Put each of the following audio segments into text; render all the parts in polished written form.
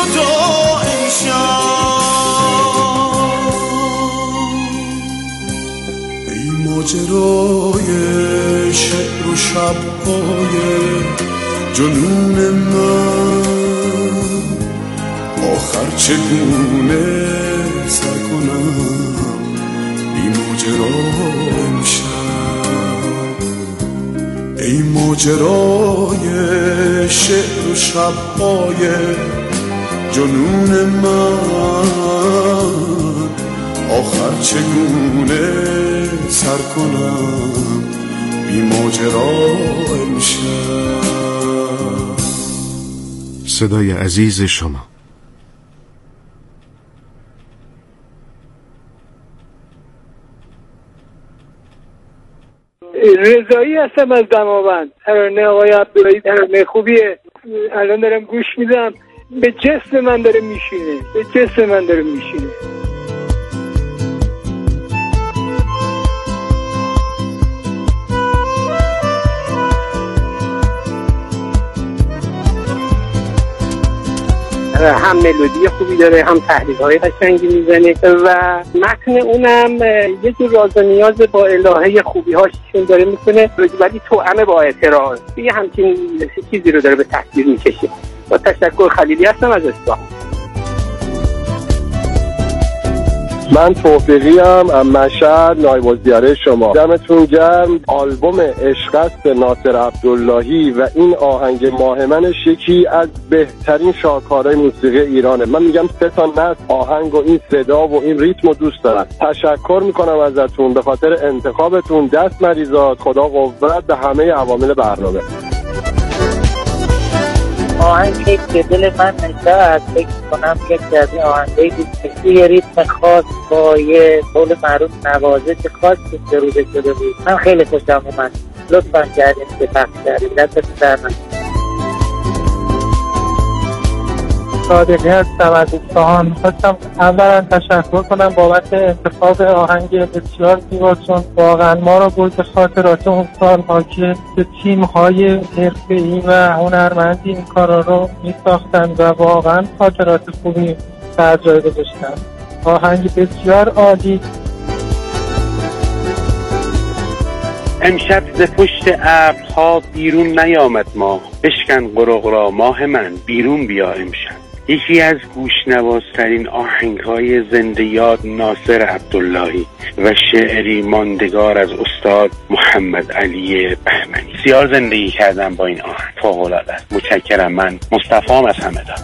تو ای ماجرای شعر و شب‌های جنون من، آخر چگونه سر کنم ای ماجرا امشب، ای ماجرای شعر و شب‌های جنون من، آخر چگونه سر کنم بی ماجرا امشب. صدای عزیز شما. رضایی هستم از دماوند. ترانه آقای عبداللهی ترانه خوبیه، الان دارم گوش میدم، به جسم من داره میشینه، به جسم من داره میشینه. هم ملودی خوبی داره، هم تحلیل‌های قشنگی میزنه و متن اونم یه جور راز و نیاز با الهه خوبی‌هاشون داره میکنه، ولی توأم با اعتراض. یه همچین چیزی رو داره به تصویر میکشه. با تشکر، خلیلی هستم از اصفهان. من توفیقی ام از مشهد، نایب الزیاره شما. دمتون گرم. آلبوم عشق است ناصر عبداللهی و این آهنگ ماهمنش یکی از بهترین شاهکارهای موسیقی ایرانه. من میگم 3 تا نصب آهنگ و این صدا و این ریتم رو دوست دارم. تشکر میکنم ازتون به خاطر انتخابتون. دست مریضات، خدا قوت به همه عوامل برنامه. آهنگ که دل من نشد، فکر کنم یکی از این آهنگایی بود که یه ریتم خاص با یه قول معروف نوازش خاصی سروده شده بود. من خیلی خوشم اومد. لطفاً کردیم که پخش کردیم. دستتون در نکنه. صادقی هستم از اصفهان. خواستم اولا تشکر کنم بابت انتخاب آهنگ بسیار زیبا، چون واقعا ما رو بود به خاطرات اون سال‌ها که تیم‌های حرفه‌ای و هنرمندی این کارا رو می‌ساختن و واقعا خاطرات خوبی بر جای گذاشتن. آهنگ بسیار عالی. امشب ز پشت ابرها بیرون نیامد ماه، بشکن قرقرا ماه من بیرون بیا امشب. یکی از گوشنوازترین آهنگ‌های زنده یاد ناصر عبداللهی و شعری ماندگار از استاد محمد علی بهمنی. بسیار زندگی کردم با این آهنگ، فوق‌العاده است. متشکرم. من مصطفی‌ام از همدان.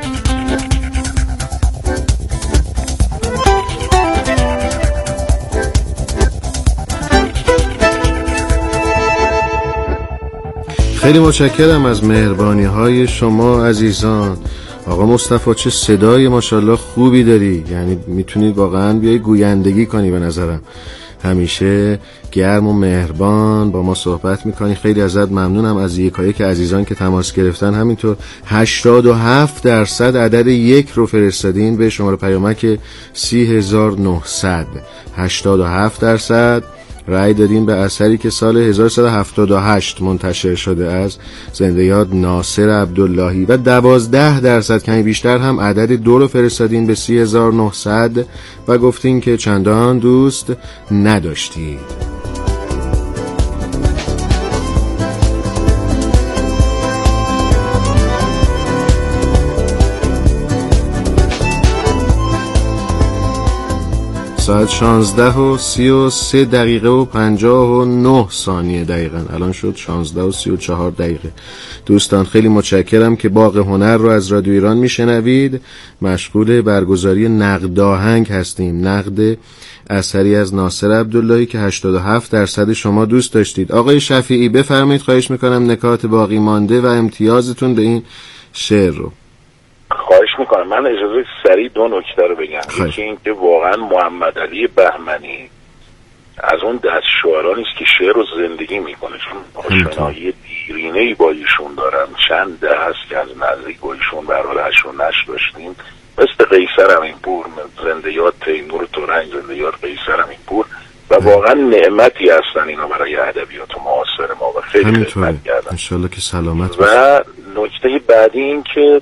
خیلی متشکرم از مهربانی‌های شما عزیزان. آقا مصطفی چه صدای ماشاءالله خوبی داری، یعنی میتونی واقعا بیای گویندگی کنی. به نظرم همیشه گرم و مهربان با ما صحبت میکنی. خیلی ازت ممنونم. از یکایک عزیزان که تماس گرفتن همینطور 87% عدد 1 رو فرستادین به شماره پیامک 30900. 87% رأی دادین به اثری که سال 1178 منتشر شده از زنده یاد ناصر عبداللهی و 12% کمی بیشتر هم عدد 2 رو فرستادین به 3900 و گفتین که چندان دوست نداشتید. ساعت 16:33 دقیقه و 59 ثانیه دقیقاً. الان شد 16:34 دقیقه. دوستان خیلی متشکرم که باغ هنر رو از رادیو ایران میشنوید. مشغول برگزاری نقد آهنگ هستیم. نقد اثری از ناصر عبداللهی که 87% شما دوست داشتید. آقای شفیعی بفرمایید، خواهش میکنم نکات باقی مانده و امتیازتون به این شعر رو. خواهش میکنم. من اجازه سریع 2 نکته رو بگم. یکی این که واقعا محمد علی بهمنی از اون دست شعرانی است که شعر رو زندگی میکنه، چون آشنایی دیرینه‌ای با ایشون دارم. چند ده هست که از نزدیک با ایشون برادرش رو نشر داشتیم، مثل قیصر امینپور، زنده یاد تیمور تورنج، زنده یاد قیصر امینپور، و واقعا نعمتی هستن اینا برای ادبیات معاصر ما و خیلی خدمت کردن. انشالله که سلامت و نکته بعدی این که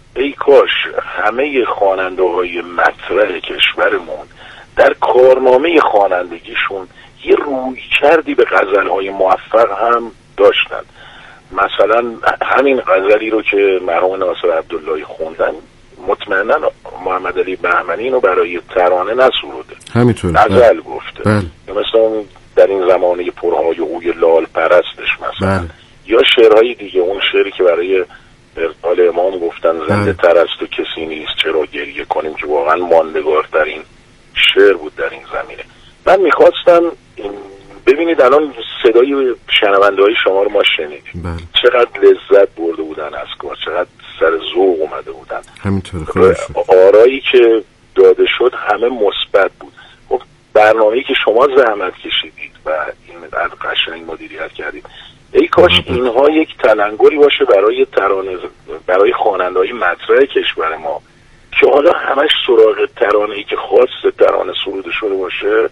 ای کاش همه خواننده های مطرح کشورمون در کارنامه خوانندگیشون یه روی کردی به غزل های موفق هم داشتن. مثلا همین غزلی رو که مرحوم ناصر عبداللهی خوندن، مطمئنا محمد علی بهمنی اینو برای ترانه نسروده، همینطور غزل گفته. مثلا اون در این زمانه پرهای اوی لال پرستش مثلا، یا شعرهای دیگه، اون شعری که برای آل امام گفتن زنده تر است و کسی نیست چرا گریه کنیم، که واقعا ماندگارترین شعر بود در این زمینه. من میخواستم ببینید الان صدای شنونده های شما رو ما شنیدیم، چقدر لذت برده بودن از کار، چقدر سر ذوق اومده بودن، همینطور آرایی که داده شد همه مثبت بود. خب برنامه‌ای که شما زحمت کشیدید و این قدر قشنگ مدیریت کردید، ای کاش اینها یک تلنگری باشه برای ترانه، برای خواننده‌های مطرح کشور ما که حالا همش سراغ ترانه‌ای که خاص ترانه سروده شده باشه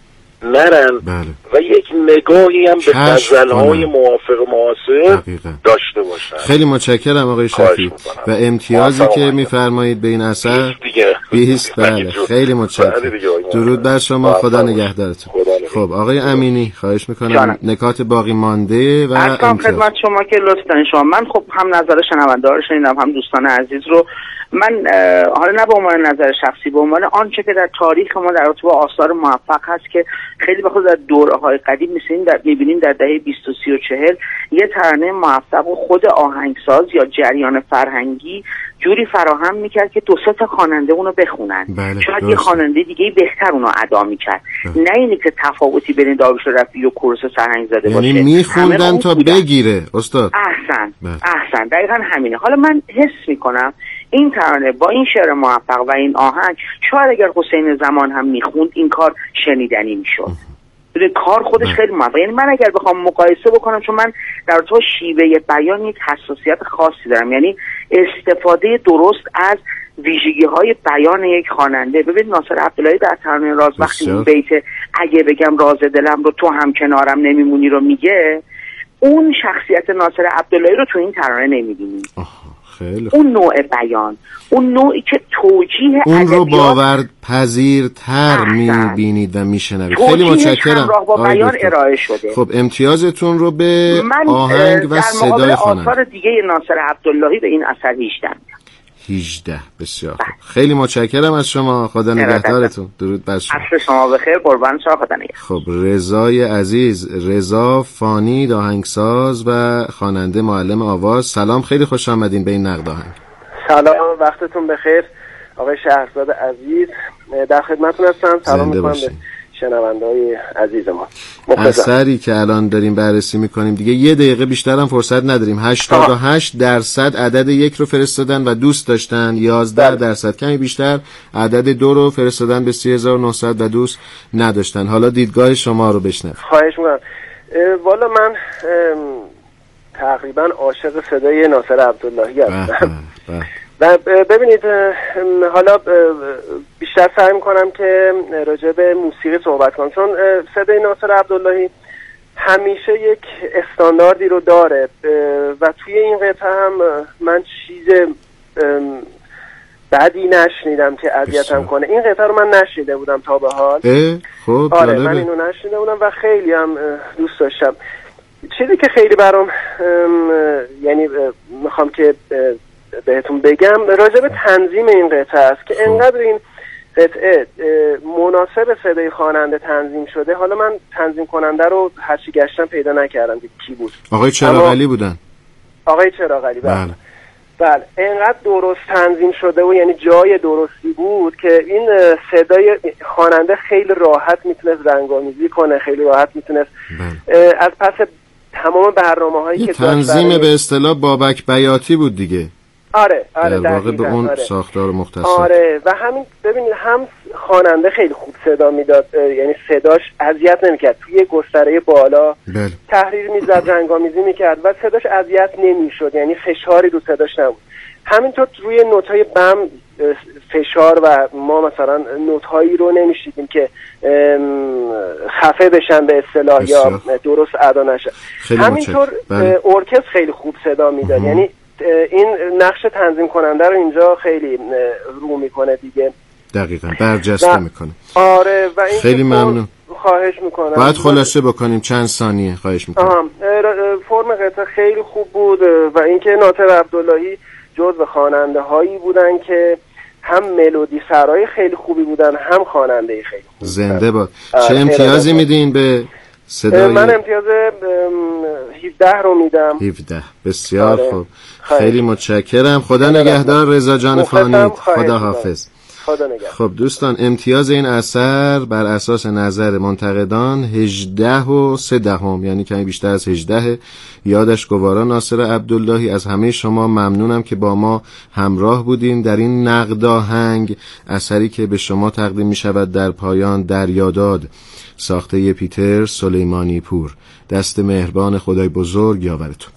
نرن و یک نگاهی هم به غزل‌های موافق معاصر داشته باشن. خیلی متشکرم آقای شفیع و امتیازی که میفرمایید به این اثر 20. بله خیلی متشکرم. درود بر شما، خدا نگهدارتون. خب آقای امینی خواهش میکنم نکات باقی مانده و امتیاز خدمت شما که لطف دارین شما. من خب هم نظر شنونده ها رو شنیدم هم دوستان عزیز رو. من حالا نه به عنوان نظر شخصی، به عنوان آنچه که در تاریخ ما در رابطه با آثار موفق هست که خیلی بخصوص در دوره‌های قدیم می‌بینیم در دهه 20 و 30 و 40 یه ترانه موفق و خود آهنگساز یا جریان فرهنگی جوری فراهم میکرد که 2-3 تا خواننده اونو بخونن. شاید یه خواننده دیگه بهتر اونو ادا میکرد. نه اینی که تفاوتی بین داریوش رفیعی و کوروش سرهنگ زاده باشه. یعنی میخوندن تا بگیره استاد. احسن دقیقاً همینه. حالا من حس میکنم این ترانه با این شعر موفق و این آهنگ شاید اگر حسین زمان هم میخوند این کار شنیدنی میشد. کار خودش خیلی موفق. یعنی من اگر بخوام مقایسه بکنم، چون من در تو شیوه بیان یک حساسیت خاصی دارم، یعنی استفاده درست از ویژگی‌های بیان یک خواننده. ببین ناصر عبداللهی در ترانه راز وقتی اون بیت اگه بگم راز دلم رو تو هم کنارم نمیمونی رو میگه، اون شخصیت ناصر عبداللهی رو تو این ترانه نمی‌بینی. اون نوع بیان، اون نوعی که توجیه اون رو باورپذیرتر میبینید و میشنوید. خیلی متشکرم. با بیان ارائه شده. خب امتیازتون رو به آهنگ و صدای خواننده. آثار دیگه ناصر عبداللهی به این اثر 18. بسیار خوب. خیلی متشکرم از شما. خدا نگهدارتون. درود بر شما. عصر شما بخیر. قربان شما. خدا نگهدار. خب رضای عزیز، رضا فانی، آهنگساز و خواننده، معلم آواز. سلام، خیلی خوش آمدین به این نقد آهنگ. سلام، وقتتون بخیر آقای شهرزاد عزیز. در خدمتتون هستم. سلام می‌کنم به شنونده‌های عزیز ما. اثری که الان داریم بررسی میکنیم دیگه 1 دقیقه بیشتر هم فرصت نداریم. 88% عدد 1 رو فرستادن و دوست داشتن، 11% کمی بیشتر عدد 2 رو فرستادن به 3900 و دوست نداشتن. حالا دیدگاه شما رو بشنویم. خواهش میکنم. والا من تقریبا عاشق صدای ناصر عبداللهی هستم و ببینید حالا بیشتر سعی میکنم که راجع به موسیقی صحبت کنم، چون صدای ناصر عبداللهی همیشه یک استانداردی رو داره و توی این قطعه هم من چیز بدی نشنیدم که اذیتم کنه. این قطعه رو من نشنیده بودم تا به حال. خب آره من اینو نشنیده بودم و خیلی هم دوست داشتم. چیزی که خیلی برام یعنی میخوام که بهتون بگم راجع به تنظیم این قطعه است که انقدر این قطعه مناسب صدای خواننده تنظیم شده. حالا من تنظیم کننده رو هرچی گشتم پیدا نکردم کی بود. آقای چراغعلی بودن. آقای چراغعلی بله. انقدر درست تنظیم شده و یعنی جای درستی بود که این صدای خواننده خیلی راحت میتونست رنگامیزی کنه، خیلی راحت میتونست از پس تمام برنامه‌هایی که تنظیم به اصطلاح بابک بیاتی بود دیگه. آره در واقع به اون ساختار مختصر. آره و همین ببینید هم خواننده خیلی خوب صدا میداد، یعنی صداش اذیت نمیکرد، توی گستره بالا تحریر میزد، رنگامیزی میکرد و صداش اذیت نمیشد، یعنی فشاری رو صداش نبود. همینطور روی نوت‌های بم فشار و ما مثلا نوت‌هایی رو نمیشیدیم که خفه بشن به اصطلاح یا درست ادا نشن. همینطور ارکستر خیلی خوب صدا میداد، یعنی این نقش تنظیم کننده رو اینجا خیلی رو میکنه دیگه. دقیقاً برجسته میکنه. آره و این خیلی ممنون. خواهش میکنم. باید خلاصه بکنیم چند ثانیه، خواهش میکنم. فرم قطعه خیلی خوب بود و اینکه ناصر عبداللهی جزو خواننده هایی بودن که هم ملودی سرای خیلی خوبی بودن، هم خواننده خیلی خوبی. زنده باد. چه امتیازی میدین به صدای؟ من امتیاز 17 رو میدم. 17 بسیار خوب. خیلی متشکرم. خدا نگهدار رضا جان فانید. خدا حافظ. خب دوستان، امتیاز این اثر بر اساس نظر منتقدان 18.3، یعنی کمی بیشتر از 18. یادش گوارا ناصر عبداللهی. از همه شما ممنونم که با ما همراه بودین در این نقد آهنگ، اثری که به شما تقدیم می شود در پایان دریاداد، ساخته پیتر سلیمانی پور. دست مهربان خدای بزرگ یاورتون.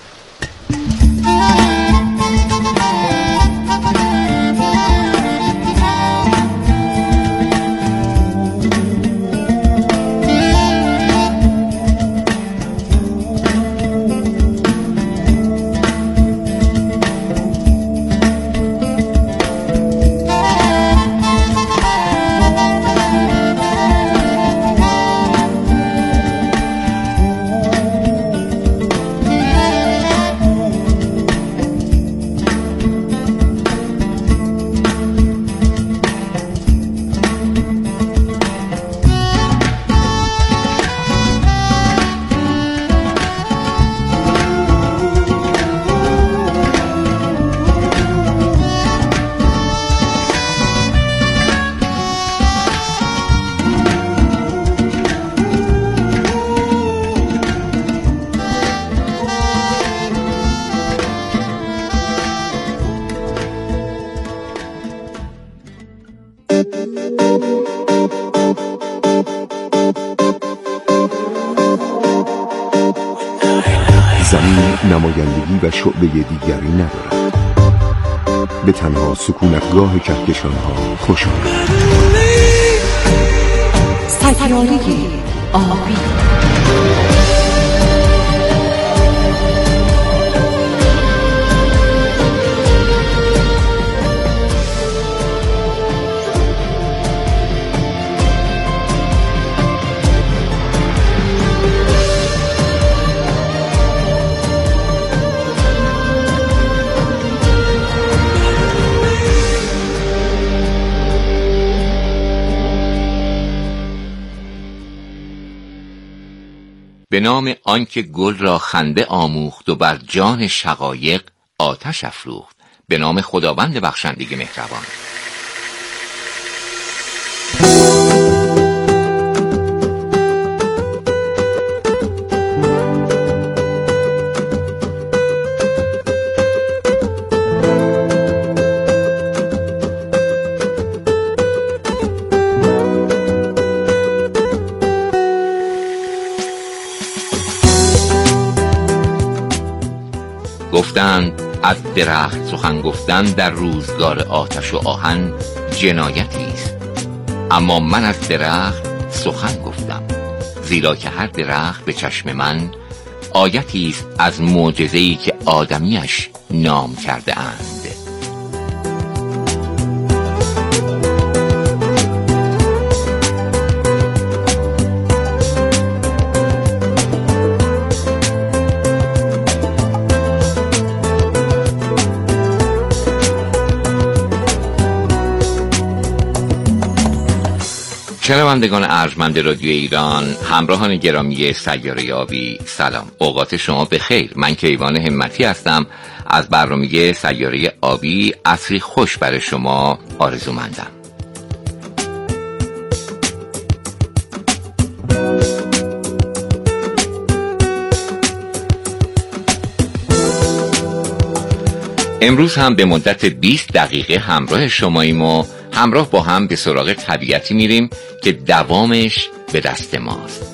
زمین نمایندگی و شعبه دیگری ندارد. به تنها سکونتگاه کهکشان‌ها خوش آمد. سیاره آبی. به نام آنکه گل را خنده آموخت و بر جان شقایق آتش افروخت. به نام خداوند بخشنده مهربان. گفتند از درخت سخن گفتن در روزگار آتش و آهن جنایتی است، اما من از درخت سخن گفتم، زیرا که هر درخت به چشم من آیتی است از معجزه‌ای که آدمیش نام کرده اند. شنوندگان ارجمند رادیو ایران، همراهان گرامی سیاره آبی، سلام. اوقات شما بخیر. من کیوان همتی هستم. از برنامه سیاره آبی عصری خوش برای شما آرزومندم. امروز هم به مدت 20 دقیقه همراه شماییم و همراه با هم به سراغ طبیعتی میریم که دوامش به دست ماست.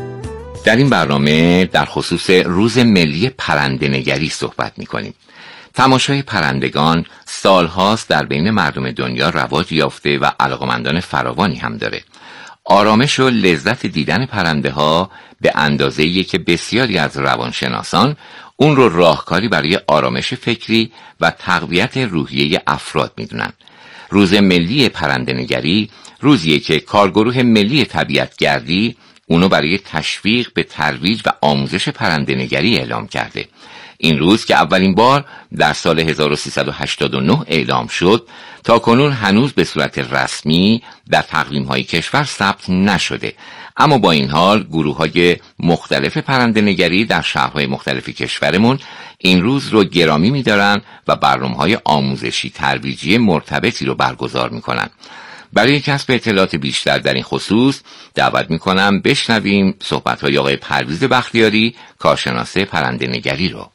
در این برنامه در خصوص روز ملی پرنده‌نگری صحبت می‌کنیم. تماشای پرندگان سالهاست در بین مردم دنیا رواج یافته و علاقمندان فراوانی هم داره. آرامش و لذت دیدن پرنده ها به اندازه‌ای که بسیاری از روانشناسان اون رو راهکاری برای آرامش فکری و تقویت روحیه افراد میدونن. روز ملی پرنده‌نگری روزیه که کارگروه ملی طبیعتگردی اونو برای تشویق به ترویج و آموزش پرنده‌نگری اعلام کرده. این روز که اولین بار در سال 1389 اعلام شد، تا کنون هنوز به صورت رسمی در تقویم‌های کشور ثبت نشده، اما با این حال گروه‌های مختلف پرنده‌نگری در شهرهای مختلف کشورمون این روز رو گرامی می‌دارن و برنامه‌های آموزشی ترویجی مرتبطی رو برگزار می‌کنن. برای کسب اطلاعات بیشتر در این خصوص دعوت می‌کنم بشنویم صحبت‌های آقای پرویز بختیاری، کارشناس پرنده‌نگری رو.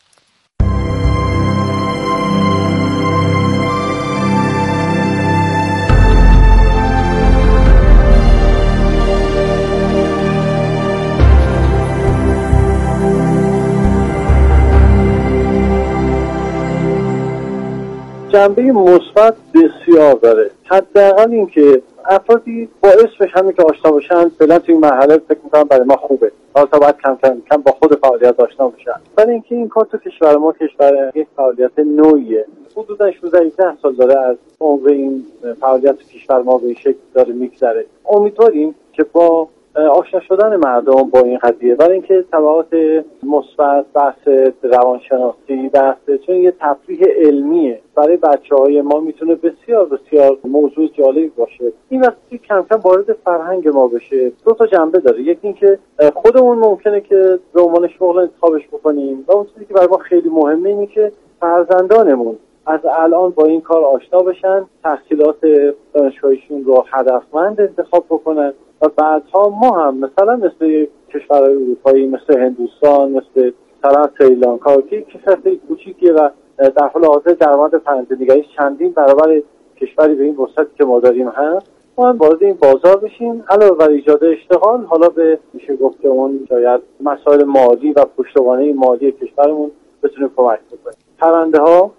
جنبه مثبت بسیار داره. حداقل این که افرادی با اسمش همین که آشنا باشن فعلا توی این مرحله فکر می‌کنم برای ما خوبه. حالا باید کم با خود فعالیت آشنا بشن. ولی اینکه این کار تو کشور ما کشور یک فعالیت نوعیه. حدوداً 16 سال داره از عمر این فعالیت تو کشور ما به این شکل داره میگذره. امیدواریم که با آشنا شدن مردم با این قضیه، برای اینکه تبعات مثبت بحث روانشناسی چون یه تفریح علمیه برای بچه‌های ما میتونه بسیار بسیار موضوع جالبی باشه. این وقتی کم کم وارد فرهنگ ما بشه دو تا جنبه داره. یکی اینکه خودمون ممکنه که به عنوان شغل انتخابش بکنیم و اون چیزی که برای ما خیلی مهمه اینه که فرزندانمون از الان با این کار آشنا بشن، تحصیلات دانشگاهیشون رو هدفمند انتخاب بکنن و بعدها ما هم مثل کشورهای اروپایی مثل هندوستان، مثل سریلانکا که کشورهای کوچیکیه و در حال حاضر درآمد پرنده‌نگری چندین برابر کشوری به این وسعتی که ما داریم هست، ما هم وارد این بازار بشیم. علاوه بر ایجاد اشتغال، حالا به میشه گفت که اون شاید مسائل مالی و پشتوانه مالی کشورمون بتونه کمک بکنه. پرنده‌ها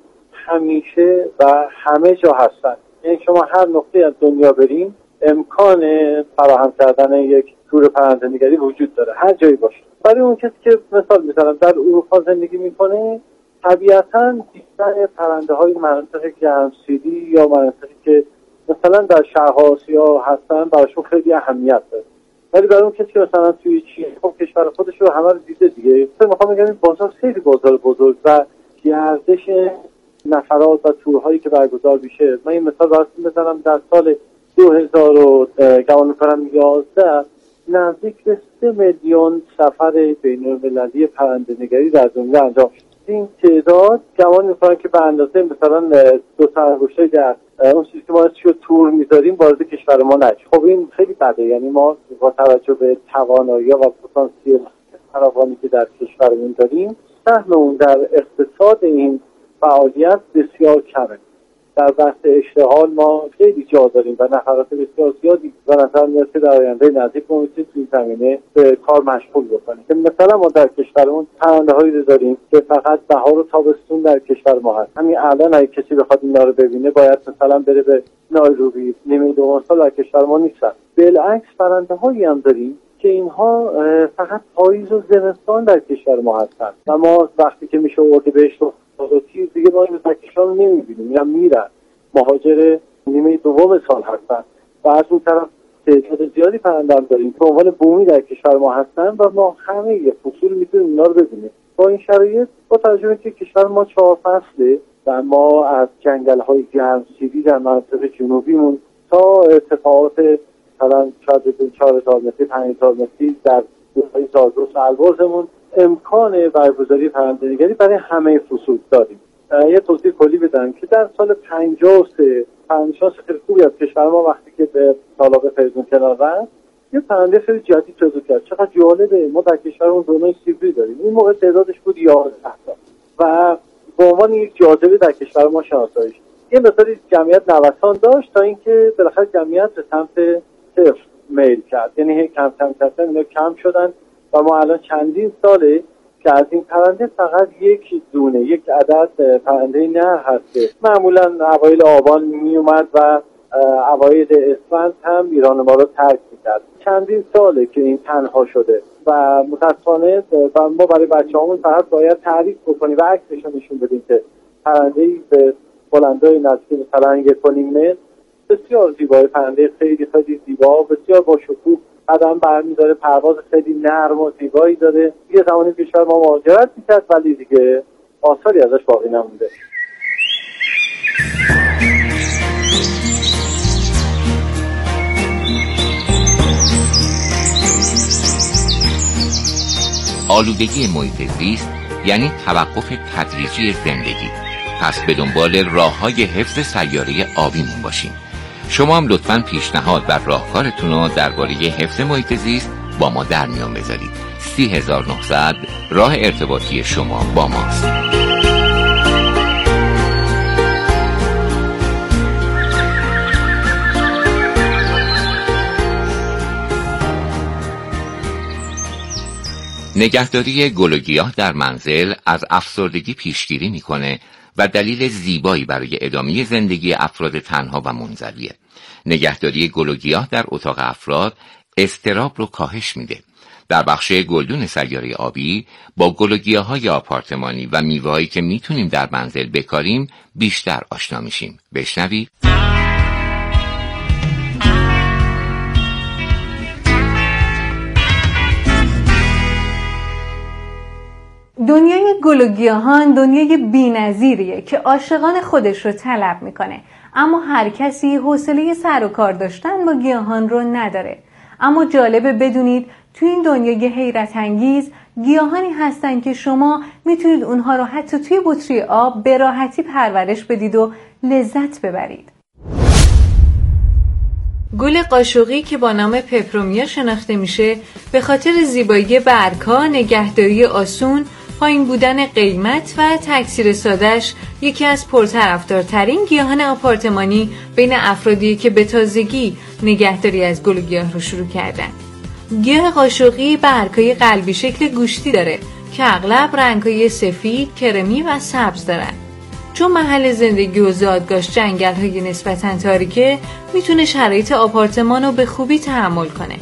همیشه و همه جا هستن. یعنی شما هر نقطه از دنیا بریم امکان فراهم کردن یک تور پرنده‌نگری وجود داره، هر جایی باشه. برای اون کسی که مثال میزنم در اروپا زندگی میکنه، طبیعتاً دیدن پرنده‌های مناطق گرمسیری یا مناطقی که مثلا در شرق آسیا هستن براشون خیلی اهمیت داره. ولی برای اون کسی که مثلا توی چین خب کشور خودش رو همه رو دیده دیگه، میخوام بگم این بازار خیلی بازار بزرگ و گردش نفرات و تورهایی که برگزار میشه. من این مثال براتون بزنم، در سال 2011 نزدیک به 3 میلیون سفر بین‌المللی پرنده‌نگری در دنیا انجام شد. این تعداد گمان می‌کنم که به اندازه مثلا 2 سرگوشه در اون چیزی که ما اسمش تور می‌ذاریم وارد کشور ما نشه. خب این خیلی بده. یعنی ما با توجه به توانایی‌ها و پتانسیل فراوانی که در کشورمون داریم، سهم اون در اقتصاد این فعالیت بسیار کمه. در بحث اشتغال ما خیلی جا داریم و نفرات بسیار زیادی به نظر میاد که در آینده نزدیک ما میتونیم توی زمینه به کار مشغول بکنیم. که مثلا ما در کشورمون پرنده‌هایی رو داریم که فقط بهار و تابستون در کشور ما هست. همین الان اگه کسی بخواد اینا رو ببینه باید مثلا بره به نایروبی، نیمه دوم سال در کشور ما نیستن. بالعکس پرنده‌هایی هم داریم که اینها فقط پاییز و زمستان در کشور ما هستن و ما وقتی که میشه اردیبهشت و تیر دیگه ما این کشور رو نمیبینیم، میرن مهاجر نیمه دوم سال هستن و از اون طرف تعداد زیادی پرنده هم داریم که عنوان بومی در کشور ما هستن و ما همه یه فصول میتونیم اینا رو ببینیم. با این شرایط با توجه به که کشور ما 4 فصله و ما از جنگل‌های گرمسیری در مناطق جنوبیمون تا ارتفاعات مثلا 4000 متری 5000 متری در روستای زاگرس و البرزمون امکان برگزاری پرنده‌نگری برای همه فصول داریم. یه توضیح کلی بدم که در سال 53 پرنده‌شناس خیلی خوبی از کشور ما وقتی که به سالاب فریدون کنار رفت یه پرنده خیلی جدید پیدا کرد. چقدر جالبه، ما در کشورمون دونای سیبری داریم. این موقع تعدادش بود 11 تا و به عنوان یک جاذبه در کشور ما شناسایی شد. یه مثلا جمعیت نوسان داشت تا اینکه بالاخره جمعیت به سمت صفر میل کرد. یعنی کم کم اینا کم شدن و ما الان چندین ساله که از این پرنده فقط یک عدد پرنده نر هست. معمولا اوایل آبان می اومد و اوایل اسفند هم ایران ما رو ترک میکرد. چندین ساله که این تنها شده و متاسفانه ما برای بچه‌هامون فقط باید تعریف بکنیم و عکسش رو نشون بدیم که پرنده‌ای به بلندای نزدیک مثلا 1.5 متر بسیار زیبای، پرنده خیلی خیلی زیبا، بسیار با شکوه قدم برمی‌داره، پرواز خیلی نرم و زیبایی داره. یه زمانی کشور ما مهاجرت می‌کرد ولی دیگه آثاری ازش باقی نمونده. آلودگی محیط زیست یعنی توقف تدریجی زندگی. پس به دنبال راه‌های حفظ سیاره آبیمون باشیم. شما هم لطفاً پیشنهاد و راهکارتون رو درباره حفظ محیط زیست با ما در میان بذارید. 30900 راه ارتباطی شما با ماست. نگهداری گل و گیاه در منزل از افسردگی پیشگیری میکنه و دلیل زیبایی برای ادامه زندگی افراد تنها و منزویه. نگهداری گل و گیاه در اتاق افراد اضطراب رو کاهش میده. در بخش گلدون سیاره آبی با گل و گیاهای آپارتمانی و میوه‌هایی که میتونیم در منزل بکاریم بیشتر آشنا میشیم. بشنوید. دنیای گل و گیاهان دنیای بی‌نظیریه که عاشقان خودش رو طلب میکنه، اما هر کسی حوصله سر و کار داشتن با گیاهان رو نداره. اما جالبه بدونید تو این دنیای حیرت انگیز گیاهانی هستن که شما میتونید اونها رو حتی توی بطری آب به راحتی پرورش بدید و لذت ببرید. گل قاشقی که با نام پپرومیا شناخته میشه به خاطر زیبایی برگ‌ها، نگهداری آسون، پایین بودن قیمت و تکثیر ساده‌اش یکی از پرطرفدارترین گیاهان آپارتمانی بین افرادی که به تازگی نگهداری از گل و گیاه رو شروع کردن. گیاه قاشقی برگ‌های قلبی شکل گوشتی داره که اغلب رنگ‌های سفید، کرمی و سبز دارن. چون محل زندگی و زادگاهش جنگل‌های نسبتاً تاریکه، میتونه شرایط آپارتمان رو به خوبی تحمل کنه.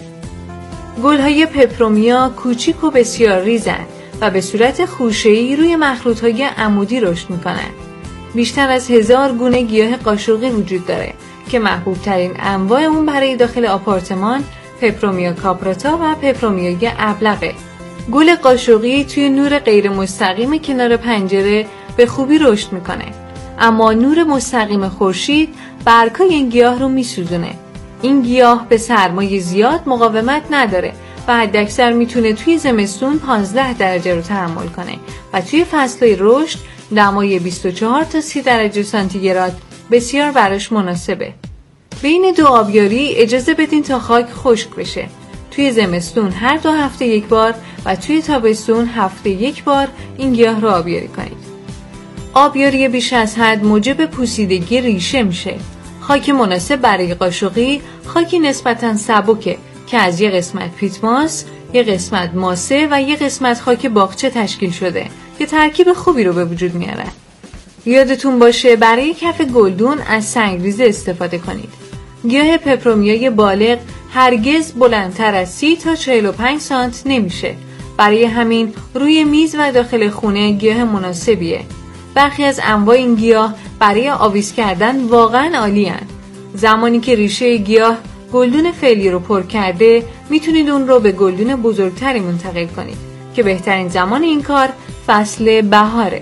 گل‌های پپرومیا کوچیک و بسیار ریزن و به صورت خوشه‌ای روی مخروط‌های عمودی رشد می‌کنن. بیشتر از 1000 گونه گیاه قاشقی وجود داره که محبوب‌ترین انواع اون برای داخل آپارتمان پپرومیا کاپراتا و پپرومیای ابلقه. گل قاشقی توی نور غیر مستقیم کنار پنجره به خوبی رشد میکنه، اما نور مستقیم خورشید برگ‌های این گیاه رو میسوزونه. این گیاه به سرمای زیاد مقاومت نداره و حداکثر میتونه توی زمستون 15 درجه رو تحمل کنه و توی فصل‌های رشد دمای 24 تا 30 درجه سانتیگراد بسیار براش مناسبه. بین دو آبیاری اجازه بدین تا خاک خشک بشه. توی زمستون هر 2 هفته یک بار و توی تابستون هفته یک بار این گیاه رو آبیاری کنید. آبیاری بیش از حد موجب پوسیدگی ریشه میشه. خاک مناسب برای قاشقی خاکی نسبتاً سبکه که از یه قسمت پیتماس، یه قسمت ماسه و یه قسمت خاک باغچه تشکیل شده که ترکیب خوبی رو به وجود میاره. یادتون باشه برای کف گلدون از سنگریزه استفاده کنید. گیاه پپرومیای بالغ هرگز بلندتر از 30 تا 45 سانت نمیشه. برای همین روی میز و داخل خونه گیاه مناسبیه. برخی از انواع این گیاه برای آویز کردن واقعا عالی‌اند. زمانی که ریشه گیاه گلدون فعلی رو پر کرده، میتونید اون رو به گلدون بزرگتری منتقل کنید که بهترین زمان این کار فصل بهاره.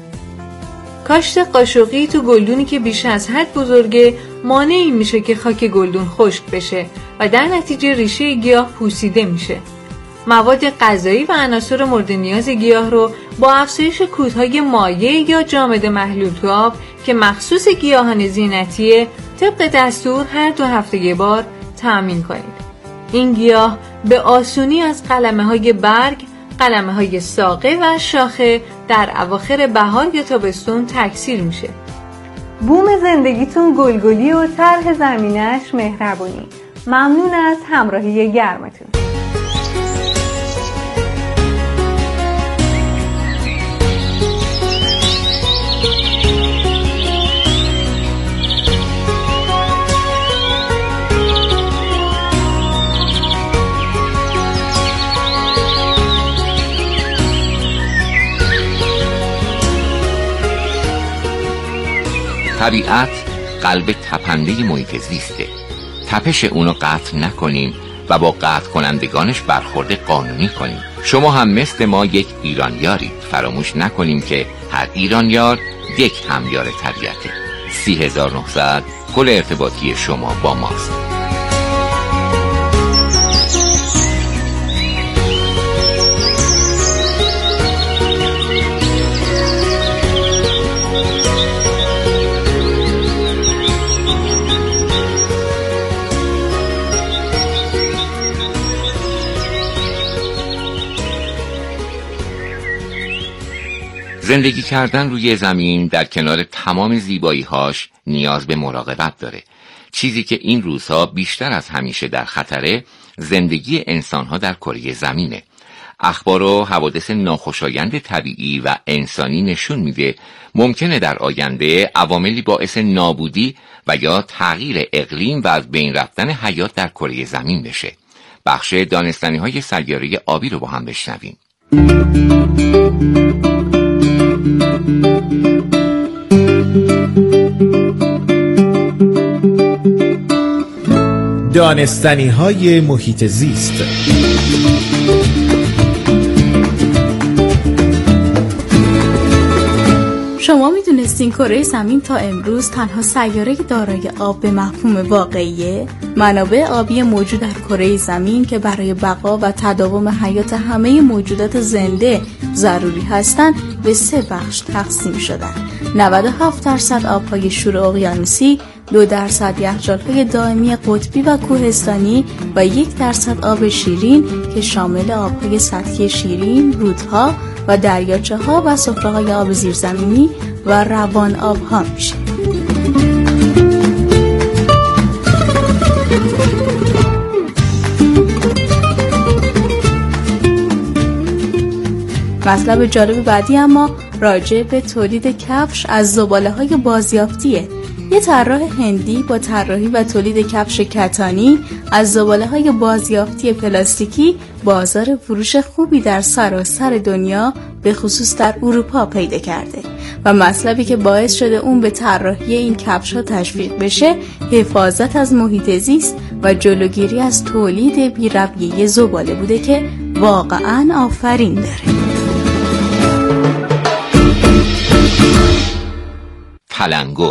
کاشت قاشقی تو گلدونی که بیش از حد بزرگه مانعی میشه که خاک گلدون خشک بشه و در نتیجه ریشه گیاه پوسیده میشه. مواد غذایی و عناصر مورد نیاز گیاه رو با افزایش کودهای مایع یا جامد محلول تو آب که مخصوص گیاهان زینتیه طبق دستور هر 2 هفته یک بار تامین کنید. این گیاه به آسونی از قلمه‌های برگ، قلمه‌های ساقه و شاخه در اواخر بهار یا تابستون تکثیر میشه. بوم زندگیتون گلگلی و طرح زمینش مهربونی. ممنون از همراهی گرمتون. طبیعت قلب تپنده محیط زیسته. تپش اونو قطع نکنیم و با قطع کنندگانش برخورد قانونی کنیم. شما هم مثل ما یک ایرانیارید. فراموش نکنیم که هر ایرانیار یک همیار طبیعته. 3900 پل ارتباطی شما با ماست. زندگی کردن روی زمین در کنار تمام زیبایی‌هاش نیاز به مراقبت داره. چیزی که این روزها بیشتر از همیشه در خطره زندگی انسان‌ها در کره زمینه. اخبار و حوادث ناخوشایند طبیعی و انسانی نشون میده ممکنه در آینده عواملی باعث نابودی و یا تغییر اقلیم و از بین رفتن حیات در کره زمین بشه. بخش دانستنی‌های سیاره آبی رو با هم بشنویم. دانستنی‌های محیط زیست. شما میدونستین کره زمین تا امروز تنها سیاره دارای آب به مفهوم واقعیه؟ منابع آبی موجود در کره زمین که برای بقا و تداوم حیات همه موجودات زنده ضروری هستند به 3 بخش تقسیم شدن. 97% آبهای شور اقیانوسی، 2% یخچال‌های دائمی قطبی و کوهستانی و 1% آب شیرین که شامل آبهای سطحی شیرین، رودها و دریاچه‌ها و سفره‌های آب زیرزمینی و روان آب‌ها میشه. مطلب جالب بعدی اما راجع به تولید کفش از زباله‌های بازیافتیه. یه طراح هندی با طراحی و تولید کفش کتانی از زباله‌های بازیافتی پلاستیکی بازار فروش خوبی در سراسر دنیا به خصوص در اروپا پیدا کرده و مطلبی که باعث شده اون به طراحی این کفش‌ها تشویق بشه حفاظت از محیط زیست و جلوگیری از تولید بی‌رویه زباله بوده که واقعاً آفرین داره. تلنگر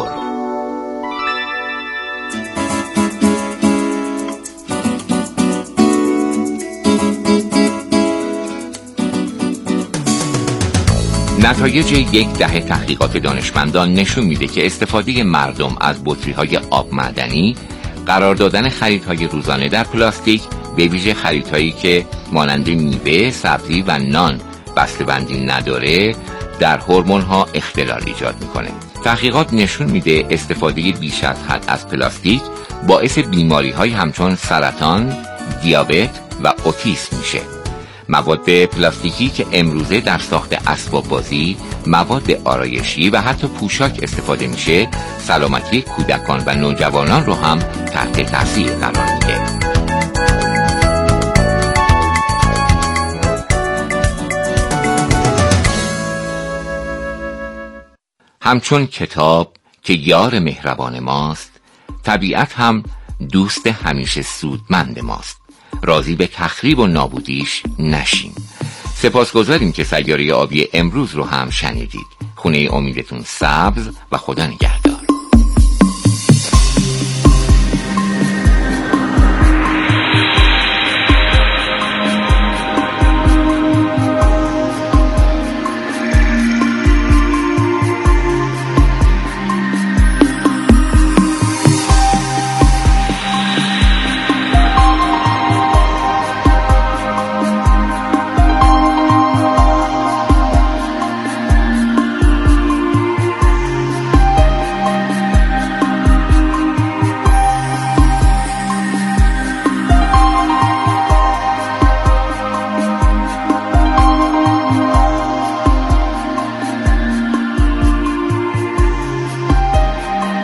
نتایج 10 تحقیقات دانشمندان نشون میده که استفاده مردم از بطری‌های آب معدنی، قرار دادن خریدهای روزانه در پلاستیک، به ویژه خریدهایی که مانند میوه، سبزی و نان بسته‌بندی نداره، در هورمون‌ها اختلال ایجاد میکنه. تحقیقات نشون میده استفاده بیش از حد از پلاستیک باعث بیماری‌های همچون سرطان، دیابت و اوتیسم میشه. مواد پلاستیکی که امروزه در ساخت اسباب بازی، مواد آرایشی و حتی پوشاک استفاده میشه، سلامتی کودکان و نوجوانان رو هم تحت تاثیر قرار میده. همچون کتاب که یار مهربان ماست، طبیعت هم دوست همیشه سودمند ماست. راضی به تخریب و نابودیش نشین. سپاسگزاریم که سیاره آبی امروز رو هم شنیدید. خونه امیدتون سبز و خدا نگهدار.